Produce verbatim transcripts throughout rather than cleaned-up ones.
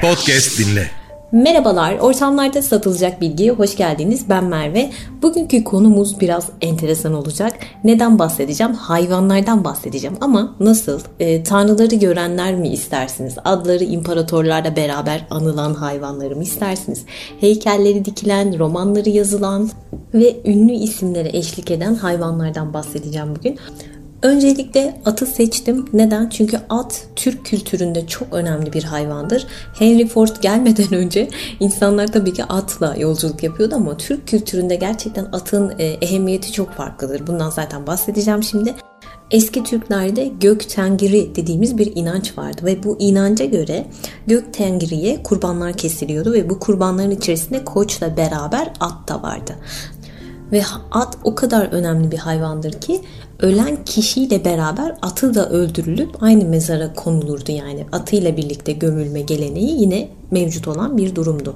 Podcast dinle. Merhabalar, ortamlarda satılacak bilgiye hoş geldiniz. Ben Merve. Bugünkü konumuz biraz enteresan olacak. Neden bahsedeceğim? Hayvanlardan bahsedeceğim. Ama nasıl? E, tanrıları görenler mi istersiniz? Adları imparatorlarla beraber anılan hayvanları mı istersiniz? Heykelleri dikilen, romanları yazılan ve ünlü isimlere eşlik eden hayvanlardan bahsedeceğim bugün. Öncelikle atı seçtim. Neden? Çünkü at Türk kültüründe çok önemli bir hayvandır. Henry Ford gelmeden önce insanlar tabii ki atla yolculuk yapıyordu ama Türk kültüründe gerçekten atın e, ehemmiyeti çok farklıdır. Bundan zaten bahsedeceğim şimdi. Eski Türklerde gök tengri dediğimiz bir inanç vardı ve bu inanca göre gök tengriye kurbanlar kesiliyordu ve bu kurbanların içerisinde koçla beraber at da vardı. Ve at o kadar önemli bir hayvandır ki ölen kişiyle beraber atı da öldürülüp aynı mezara konulurdu, yani atıyla birlikte gömülme geleneği yine mevcut olan bir durumdu.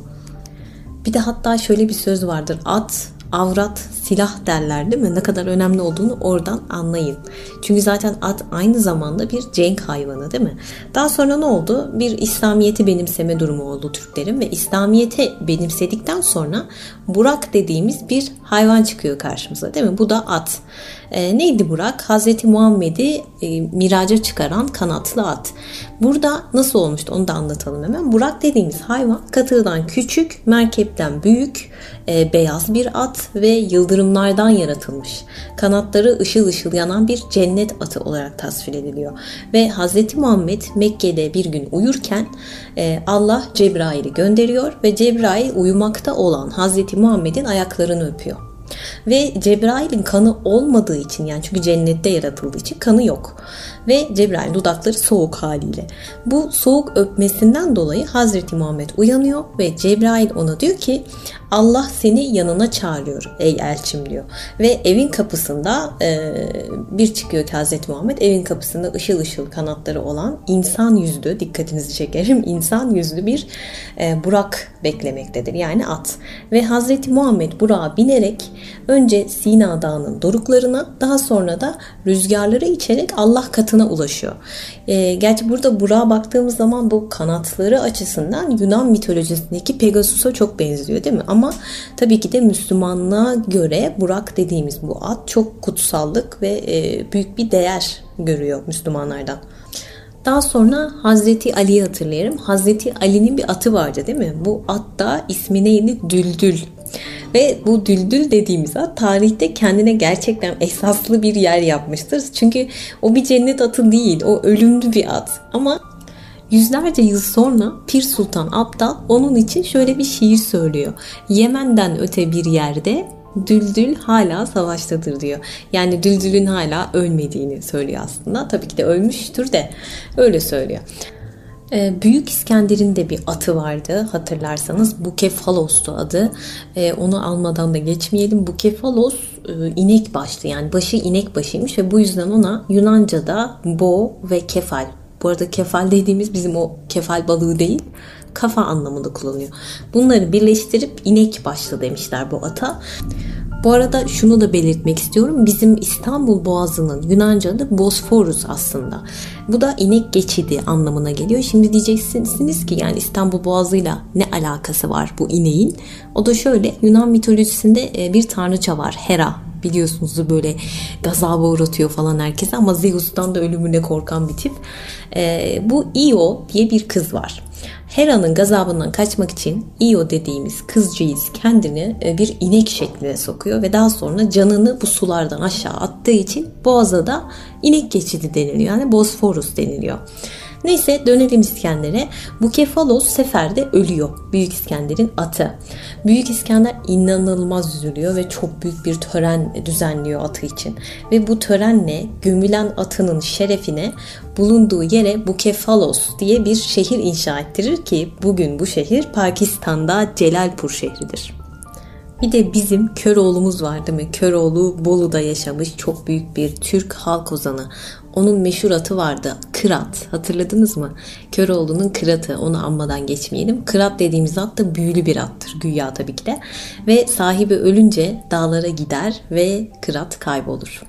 Bir de hatta şöyle bir söz vardır: at, avrat, silah derler, değil mi? Ne kadar önemli olduğunu oradan anlayın. Çünkü zaten at aynı zamanda bir cenk hayvanı, değil mi? Daha sonra ne oldu? Bir İslamiyet'i benimseme durumu oldu Türklerin ve İslamiyet'i benimsedikten sonra Burak dediğimiz bir hayvan çıkıyor karşımıza, değil mi? Bu da at. E, neydi Burak? Hazreti Muhammed'i e, miraca çıkaran kanatlı at. Burada nasıl olmuştu onu da anlatalım hemen. Burak dediğimiz hayvan katırdan küçük, merkepten büyük, e, beyaz bir at ve yıldırımlardan yaratılmış. Kanatları ışıl ışıl yanan bir cennet atı olarak tasvir ediliyor. Ve Hazreti Muhammed Mekke'de bir gün uyurken e, Allah Cebrail'i gönderiyor ve Cebrail uyumakta olan Hazreti Muhammed'in ayaklarını öpüyor. Ve Cebrail'in kanı olmadığı için, yani çünkü cennette yaratıldığı için kanı yok. Ve Cebrail dudakları soğuk haliyle. Bu soğuk öpmesinden dolayı Hazreti Muhammed uyanıyor ve Cebrail ona diyor ki Allah seni yanına çağırıyor ey elçim diyor. Ve evin kapısında e, bir çıkıyor ki Hazreti Muhammed evin kapısında ışıl ışıl kanatları olan insan yüzlü, dikkatinizi çekerim, insan yüzlü bir e, Burak beklemektedir, yani at. Ve Hazreti Muhammed Burak'a binerek önce Sina Dağı'nın doruklarına, daha sonra da rüzgarları içerek Allah katına ulaşıyor. E, gerçi burada Burak'a baktığımız zaman bu kanatları açısından Yunan mitolojisindeki Pegasus'a çok benziyor, değil mi? Ama tabii ki de Müslümanlığa göre Burak dediğimiz bu at çok kutsallık ve e, büyük bir değer görüyor Müslümanlardan. Daha sonra Hazreti Ali'yi hatırlayalım. Hazreti Ali'nin bir atı vardı, değil mi? Bu at da ismi neydi? Düldül. Ve bu Düldül dediğimiz at tarihte kendine gerçekten esaslı bir yer yapmıştır. Çünkü o bir cennet atı değil, o ölümlü bir at. Ama yüzlerce yıl sonra Pir Sultan Abdal onun için şöyle bir şiir söylüyor. Yemen'den öte bir yerde Düldül hala savaştadır diyor. Yani Düldül'ün hala ölmediğini söylüyor aslında. Tabii ki de ölmüştür de öyle söylüyor. Büyük İskender'in de bir atı vardı hatırlarsanız. Bukephalos'tu adı. Onu almadan da geçmeyelim. Bukephalos inek başlı, yani başı inek başıymış ve bu yüzden ona Yunanca'da bo ve kefal. Bu arada kefal dediğimiz bizim o kefal balığı değil, kafa anlamında kullanılıyor. Bunları birleştirip inek başlı demişler bu ata. Bu arada şunu da belirtmek istiyorum. Bizim İstanbul Boğazı'nın Yunanca adı Bosforus aslında. Bu da inek geçidi anlamına geliyor. Şimdi diyeceksiniz ki yani İstanbul Boğazı'yla ne alakası var bu ineğin? O da şöyle: Yunan mitolojisinde bir tanrıça var, Hera. Biliyorsunuz böyle gazaba uğratıyor falan herkese ama Zeus'tan da ölümüne korkan bir tip. Ee, bu Io diye bir kız var. Hera'nın gazabından kaçmak için Io dediğimiz kızcağız kendini bir inek şekline sokuyor ve daha sonra canını bu sulardan aşağı attığı için Boğaz'a da inek geçidi deniliyor. Yani Bosforus deniliyor. Neyse, dönelim İskender'e. Bukephalos seferde ölüyor. Büyük İskender'in atı. Büyük İskender inanılmaz üzülüyor ve çok büyük bir tören düzenliyor atı için. Ve bu törenle gömülen atının şerefine bulunduğu yere Bukephalos diye bir şehir inşa ettirir ki bugün bu şehir Pakistan'da Celalpur şehridir. Bir de bizim Köroğlu'muz var, değil mi? Köroğlu Bolu'da yaşamış çok büyük bir Türk halk ozanı. Onun meşhur atı vardı, Kırat. Hatırladınız mı? Köroğlu'nun Kırat'ı. Onu anmadan geçmeyelim. Kırat dediğimiz at da büyülü bir attır. Güya tabii ki de. Ve sahibi ölünce dağlara gider ve Kırat kaybolur.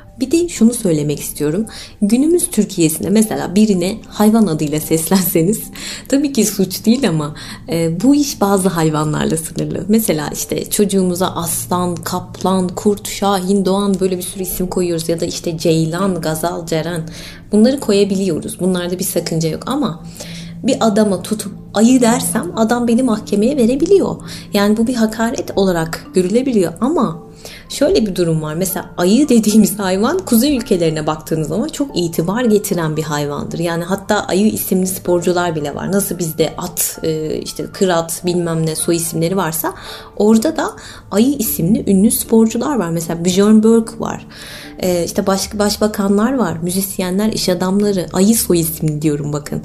Bir de şunu söylemek istiyorum. Günümüz Türkiye'sinde mesela birine hayvan adıyla seslenseniz tabii ki suç değil ama e, bu iş bazı hayvanlarla sınırlı. Mesela işte çocuğumuza aslan, kaplan, kurt, şahin, doğan böyle bir sürü isim koyuyoruz ya da işte ceylan, gazal, ceren bunları koyabiliyoruz. Bunlarda bir sakınca yok ama bir adama tutup ayı dersem adam beni mahkemeye verebiliyor. Yani bu bir hakaret olarak görülebiliyor ama şöyle bir durum var. Mesela ayı dediğimiz hayvan kuzey ülkelerine baktığınız zaman çok itibar getiren bir hayvandır. Yani hatta ayı isimli sporcular bile var. Nasıl bizde at, işte kırat bilmem ne soy isimleri varsa orada da ayı isimli ünlü sporcular var. Mesela Björn Borg var. İşte baş, başbakanlar var, müzisyenler, iş adamları, ayı soy isimli diyorum bakın.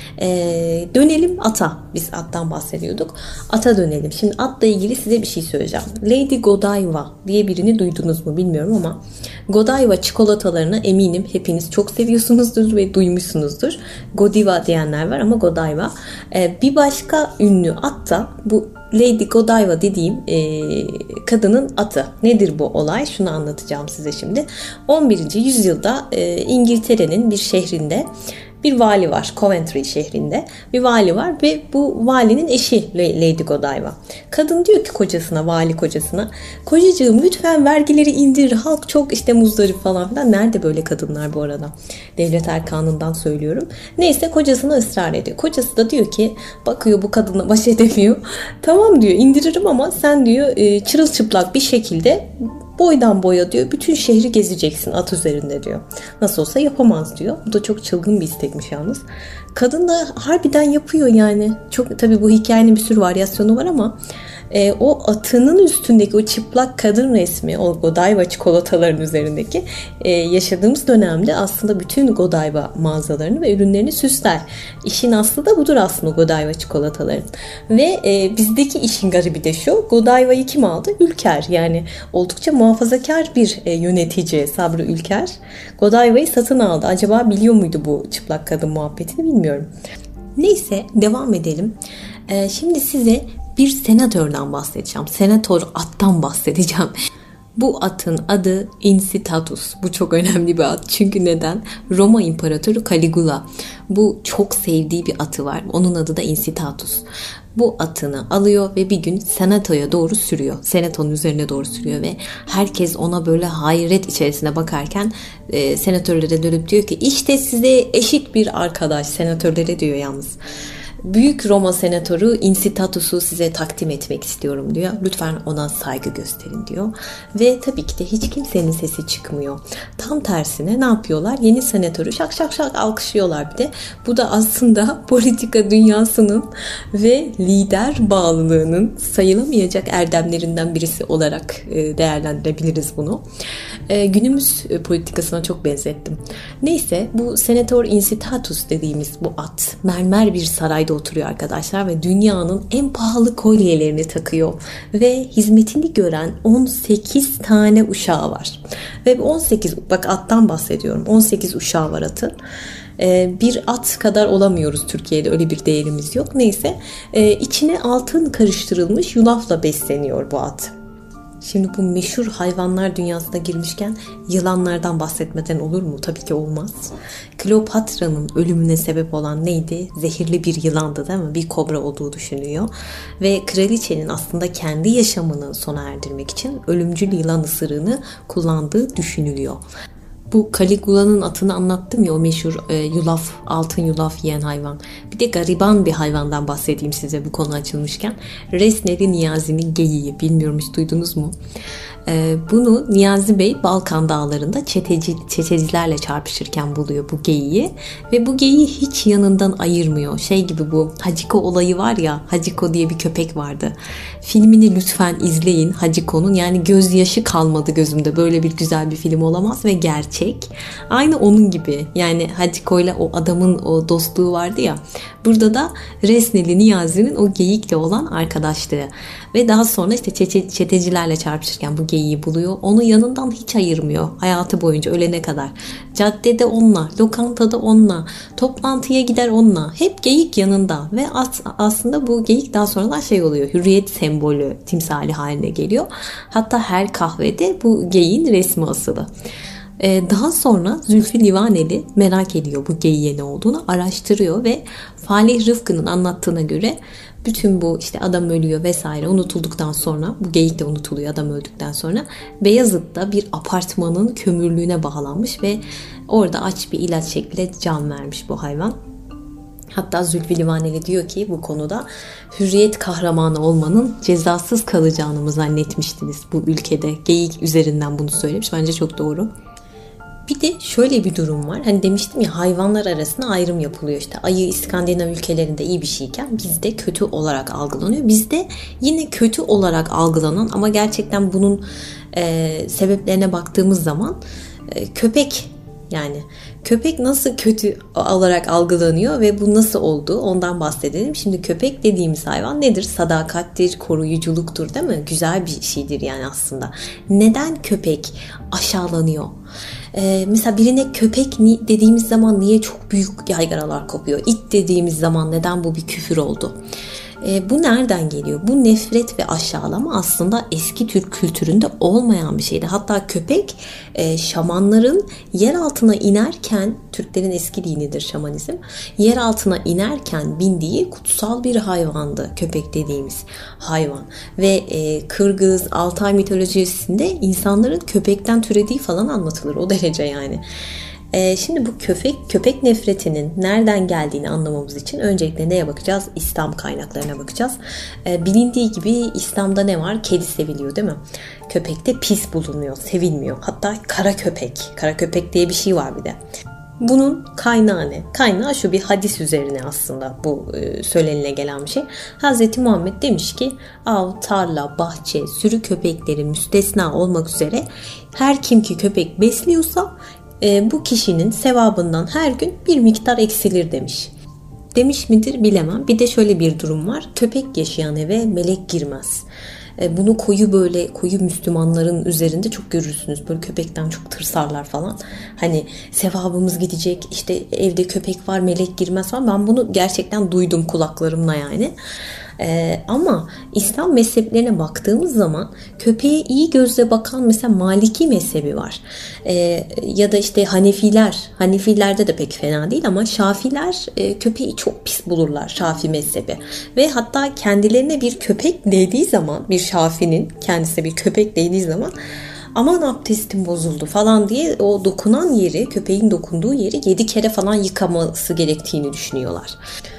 Ee, dönelim ata. Biz attan bahsediyorduk. Ata dönelim. Şimdi atla ilgili size bir şey söyleyeceğim. Lady Godiva diye birini duydunuz mu bilmiyorum ama Godiva çikolatalarını eminim hepiniz çok seviyorsunuzdur ve duymuşsunuzdur. Godiva diyenler var ama Godiva. Ee, bir başka ünlü at da bu Lady Godiva dediğim e, kadının atı. Nedir bu olay? Şunu anlatacağım size şimdi. on birinci yüzyılda e, İngiltere'nin bir şehrinde bir vali var. Coventry şehrinde bir vali var ve bu valinin eşi Lady Godiva. Kadın diyor ki kocasına, vali kocasına, kocacığım lütfen vergileri indir. Halk çok işte muzdarip falan filan. Nerede böyle kadınlar bu arada? Devlet erkanından söylüyorum. Neyse kocasına ısrar ediyor. Kocası da diyor ki bakıyor bu kadına baş edemiyor. Tamam diyor indiririm ama sen diyor çırılçıplak bir şekilde boydan boya diyor bütün şehri gezeceksin at üzerinde diyor. Nasıl olsa yapamaz diyor. Bu da çok çılgın bir istekmiş yalnız. Kadın da harbiden yapıyor yani. Çok tabii bu hikayenin bir sürü varyasyonu var ama e, o atının üstündeki o çıplak kadın resmi, o Godiva çikolataların üzerindeki e, yaşadığımız dönemde aslında bütün Godiva mağazalarını ve ürünlerini süsler. İşin aslı da budur aslında Godiva çikolataların. Ve e, bizdeki işin garibi de şu, Godiva'yı kim aldı? Ülker. Yani oldukça muhafazakar bir e, yönetici Sabri Ülker. Godiva'yı satın aldı. Acaba biliyor muydu bu çıplak kadın muhabbetini bilmiyorum. Neyse devam edelim. E, şimdi size bir senatörden bahsedeceğim. Senatör attan bahsedeceğim. Bu atın adı Incitatus. Bu çok önemli bir at. Çünkü neden? Roma İmparatoru Caligula. Bu çok sevdiği bir atı var. Onun adı da Incitatus. Bu atını alıyor ve bir gün senatoya doğru sürüyor. Senatonun üzerine doğru sürüyor ve herkes ona böyle hayret içerisine bakarken e, senatörlere dönüp diyor ki işte size eşit bir arkadaş, senatörlere diyor yalnız. Büyük Roma senatörü Incitatus'u size takdim etmek istiyorum diyor. Lütfen ona saygı gösterin diyor. Ve tabii ki de hiç kimsenin sesi çıkmıyor. Tam tersine ne yapıyorlar? Yeni senatörü şak şak şak alkışlıyorlar bir de. Bu da aslında politika dünyasının ve lider bağlılığının sayılamayacak erdemlerinden birisi olarak değerlendirebiliriz bunu. Günümüz politikasına çok benzettim. Neyse bu senatör Incitatus dediğimiz bu at mermer bir sarayda oturuyor arkadaşlar ve dünyanın en pahalı kolyelerini takıyor ve hizmetini gören on sekiz tane uşağı var. Ve on sekiz bak attan bahsediyorum. on sekiz uşağı var atın. Bir at kadar olamıyoruz Türkiye'de, öyle bir değerimiz yok. Neyse içine altın karıştırılmış yulafla besleniyor bu at. Şimdi bu meşhur hayvanlar dünyasına girmişken yılanlardan bahsetmeden olur mu? Tabii ki olmaz. Kleopatra'nın ölümüne sebep olan neydi? Zehirli bir yılandı değil mi? Bir kobra olduğu düşünülüyor. Ve kraliçenin aslında kendi yaşamını sona erdirmek için ölümcül yılan ısırığını kullandığı düşünülüyor. Bu Caligula'nın atını anlattım ya, o meşhur e, yulaf, altın yulaf yiyen hayvan. Bir de gariban bir hayvandan bahsedeyim size bu konu açılmışken. Resneli Niyazi'nin geyiği. Bilmiyorum hiç duydunuz mu? E, bunu Niyazi Bey Balkan dağlarında çeteci, çetecilerle çarpışırken buluyor bu geyiği. Ve bu geyiği hiç yanından ayırmıyor. Şey gibi bu Hachiko olayı var ya, Hachiko diye bir köpek vardı. Filmini lütfen izleyin Hachiko'nun. Yani gözyaşı kalmadı gözümde. Böyle bir güzel bir film olamaz ve gerçek. Aynı onun gibi. Yani Hachiko ile o adamın o dostluğu vardı ya. Burada da Resneli Niyazi'nin o geyikle olan arkadaşlığı. Ve daha sonra işte çete, çetecilerle çarpışırken bu geyiği buluyor. Onu yanından hiç ayırmıyor. Hayatı boyunca ölene kadar. Caddede onunla, lokantada onunla, toplantıya gider onunla. Hep geyik yanında. Ve as, aslında bu geyik daha sonradan şey oluyor. Hürriyet sembolü, timsali haline geliyor. Hatta her kahvede bu geyiğin resmi asılı. Ee, daha sonra Zülfü Livaneli merak ediyor bu geyiğe ne olduğunu, araştırıyor ve Falih Rıfkı'nın anlattığına göre bütün bu işte adam ölüyor vesaire unutulduktan sonra, bu geyik de unutuluyor adam öldükten sonra, Beyazıt'ta bir apartmanın kömürlüğüne bağlanmış ve orada aç bir ilaç şekilde can vermiş bu hayvan. Hatta Zülfü Livaneli diyor ki bu konuda, hürriyet kahramanı olmanın cezasız kalacağını mı zannetmiştiniz bu ülkede? Geyik üzerinden bunu söylemiş. Bence çok doğru. Bir de şöyle bir durum var. Hani demiştim ya, hayvanlar arasında ayrım yapılıyor. İşte ayı İskandinav ülkelerinde iyi bir şeyken bizde kötü olarak algılanıyor. Bizde yine kötü olarak algılanan ama gerçekten bunun e, sebeplerine baktığımız zaman e, köpek, yani köpek nasıl kötü olarak algılanıyor ve bu nasıl oldu, ondan bahsedelim. Şimdi köpek dediğimiz hayvan nedir? Sadakattir, koruyuculuktur, değil mi? Güzel bir şeydir yani aslında. Neden köpek aşağılanıyor? Ee, mesela birine köpek dediğimiz zaman niye çok büyük yaygaralar kopuyor? İt dediğimiz zaman neden bu bir küfür oldu? E, bu nereden geliyor? Bu nefret ve aşağılama aslında eski Türk kültüründe olmayan bir şeydi. Hatta köpek e, şamanların yer altına inerken, Türklerin eski dinidir şamanizm, yer altına inerken bindiği kutsal bir hayvandı köpek dediğimiz hayvan. Ve e, Kırgız, Altay mitolojisinde insanların köpekten türediği falan anlatılır, o derece yani. Şimdi bu köpek köpek nefretinin nereden geldiğini anlamamız için öncelikle neye bakacağız? İslam kaynaklarına bakacağız. Bilindiği gibi İslam'da ne var? Kedi seviliyor, değil mi? Köpek de pis bulunuyor, sevilmiyor. Hatta kara köpek, kara köpek diye bir şey var bir de. Bunun kaynağı ne? Kaynağı şu, bir hadis üzerine aslında bu söylenile gelen bir şey. Hazreti Muhammed demiş ki, av, tarla, bahçe, sürü köpekleri müstesna olmak üzere her kim ki köpek besliyorsa E, bu kişinin sevabından her gün bir miktar eksilir demiş. Demiş midir bilemem. Bir de şöyle bir durum var. Köpek yaşayan eve melek girmez. E, bunu koyu böyle koyu Müslümanların üzerinde çok görürsünüz. Böyle köpekten çok tırsarlar falan. Hani sevabımız gidecek, işte evde köpek var melek girmez falan. Ben bunu gerçekten duydum kulaklarımla yani. Ee, ama İslam mezheplerine baktığımız zaman köpeğe iyi gözle bakan mesela Maliki mezhebi var. Ee, ya da işte Hanefiler, Hanefilerde de pek fena değil ama Şafiler e, köpeği çok pis bulurlar, Şafi mezhebi. Ve hatta kendilerine bir köpek değdiği zaman, bir Şafinin kendisine bir köpek değdiği zaman, aman abdestim bozuldu falan diye o dokunan yeri, köpeğin dokunduğu yeri yedi kere falan yıkaması gerektiğini düşünüyorlar.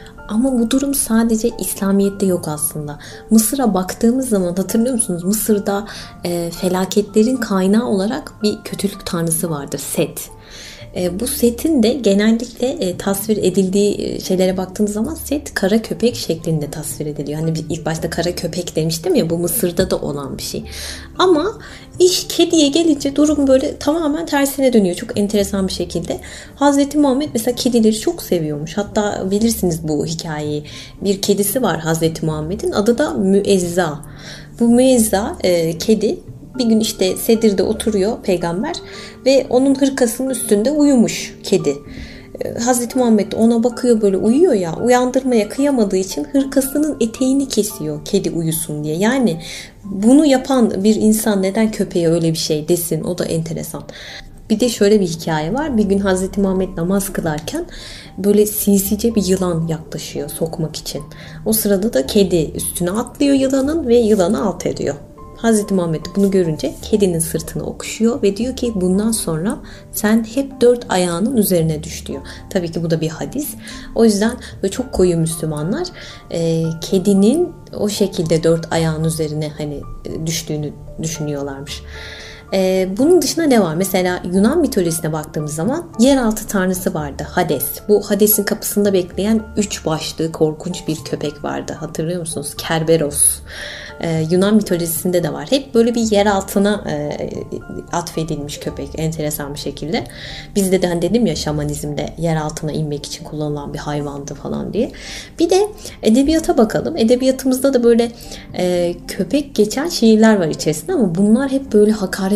Ama bu durum sadece İslamiyet'te yok aslında. Mısır'a baktığımız zaman hatırlıyor musunuz? Mısır'da e, felaketlerin kaynağı olarak bir kötülük tanrısı vardır, Set. E, bu Set'in de genellikle e, tasvir edildiği şeylere baktığımız zaman Set kara köpek şeklinde tasvir ediliyor. Hani ilk başta kara köpek demiştim ya, bu Mısır'da da olan bir şey. Ama iş kediye gelince durum böyle tamamen tersine dönüyor. Çok enteresan bir şekilde. Hazreti Muhammed mesela kedileri çok seviyormuş. Hatta bilirsiniz bu hikayeyi. Bir kedisi var Hazreti Muhammed'in. Adı da Müezza. Bu Müezza e, kedi bir gün işte sedirde oturuyor peygamber ve onun hırkasının üstünde uyumuş kedi. Hazreti Muhammed ona bakıyor, böyle uyuyor ya, uyandırmaya kıyamadığı için hırkasının eteğini kesiyor kedi uyusun diye. Yani bunu yapan bir insan neden köpeğe öyle bir şey desin, o da enteresan. Bir de şöyle bir hikaye var. Bir gün Hazreti Muhammed namaz kılarken böyle sinsice bir yılan yaklaşıyor sokmak için. O sırada da kedi üstüne atlıyor yılanın ve yılanı alt ediyor. Hazreti Muhammed bunu görünce kedinin sırtını okşuyor ve diyor ki bundan sonra sen hep dört ayağının üzerine düş diyor. Tabii ki bu da bir hadis. O yüzden böyle çok koyu Müslümanlar e, kedinin o şekilde dört ayağın üzerine hani düştüğünü düşünüyorlarmış. Ee, bunun dışında ne var? Mesela Yunan mitolojisine baktığımız zaman yeraltı tanrısı vardı, Hades. Bu Hades'in kapısında bekleyen üç başlı korkunç bir köpek vardı. Hatırlıyor musunuz? Kerberos. Ee, Yunan mitolojisinde de var. Hep böyle bir yer altına e, atfedilmiş köpek, enteresan bir şekilde. Bizde de hani dedim ya, şamanizmde yer altına inmek için kullanılan bir hayvandı falan diye. Bir de edebiyata bakalım. Edebiyatımızda da böyle e, köpek geçen şiirler var içerisinde ama bunlar hep böyle hakaret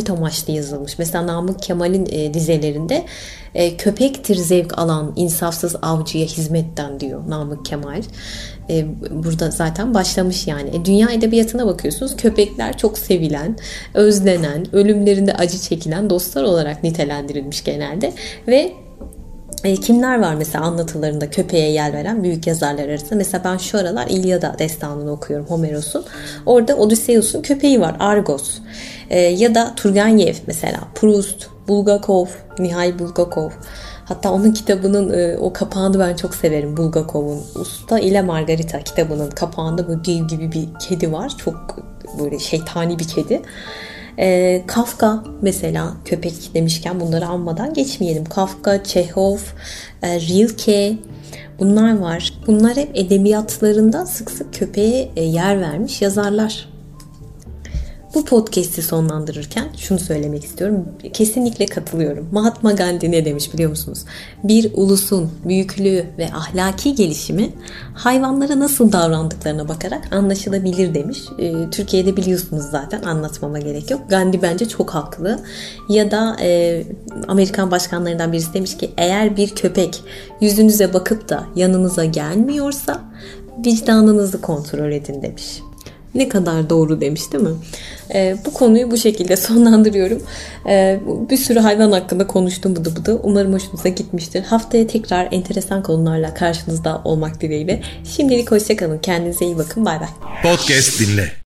hakaret amaçlı yazılmış. Mesela Namık Kemal'in e, dizelerinde e, köpektir zevk alan insafsız avcıya hizmetten diyor Namık Kemal. E, burada zaten başlamış yani. E, dünya edebiyatına bakıyorsunuz. Köpekler çok sevilen, özlenen, ölümlerinde acı çekilen dostlar olarak nitelendirilmiş genelde ve E, kimler var mesela anlatılarında köpeğe yer veren büyük yazarlar arasında? Mesela ben şu aralar İlyada destanını okuyorum, Homeros'un. Orada Odysseus'un köpeği var, Argos. E, ya da Turgenev mesela, Proust, Bulgakov, Mihail Bulgakov. Hatta onun kitabının e, o kapağını ben çok severim, Bulgakov'un. Usta ile Margarita kitabının kapağında böyle dev gibi bir kedi var. Çok böyle şeytani bir kedi. E, Kafka mesela, köpek demişken bunları anmadan geçmeyelim. Kafka, Çehov, e, Rilke, bunlar var. Bunlar hep edebiyatlarında sık sık köpeğe e, yer vermiş yazarlar. Bu podcast'i sonlandırırken şunu söylemek istiyorum. Kesinlikle katılıyorum. Mahatma Gandhi ne demiş biliyor musunuz? Bir ulusun büyüklüğü ve ahlaki gelişimi hayvanlara nasıl davrandıklarına bakarak anlaşılabilir demiş. Ee, Türkiye'de biliyorsunuz zaten, anlatmama gerek yok. Gandhi bence çok haklı. Ya da e, Amerikan başkanlarından birisi demiş ki eğer bir köpek yüzünüze bakıp da yanınıza gelmiyorsa vicdanınızı kontrol edin demiş. Ne kadar doğru demiş değil mi? Ee, bu konuyu bu şekilde sonlandırıyorum. Ee, bir sürü hayvan hakkında konuştum bıdı bıdı. Umarım hoşunuza gitmiştir. Haftaya tekrar enteresan konularla karşınızda olmak dileğiyle. Şimdilik hoşça kalın. Kendinize iyi bakın. Bay bay. Podcast dinle.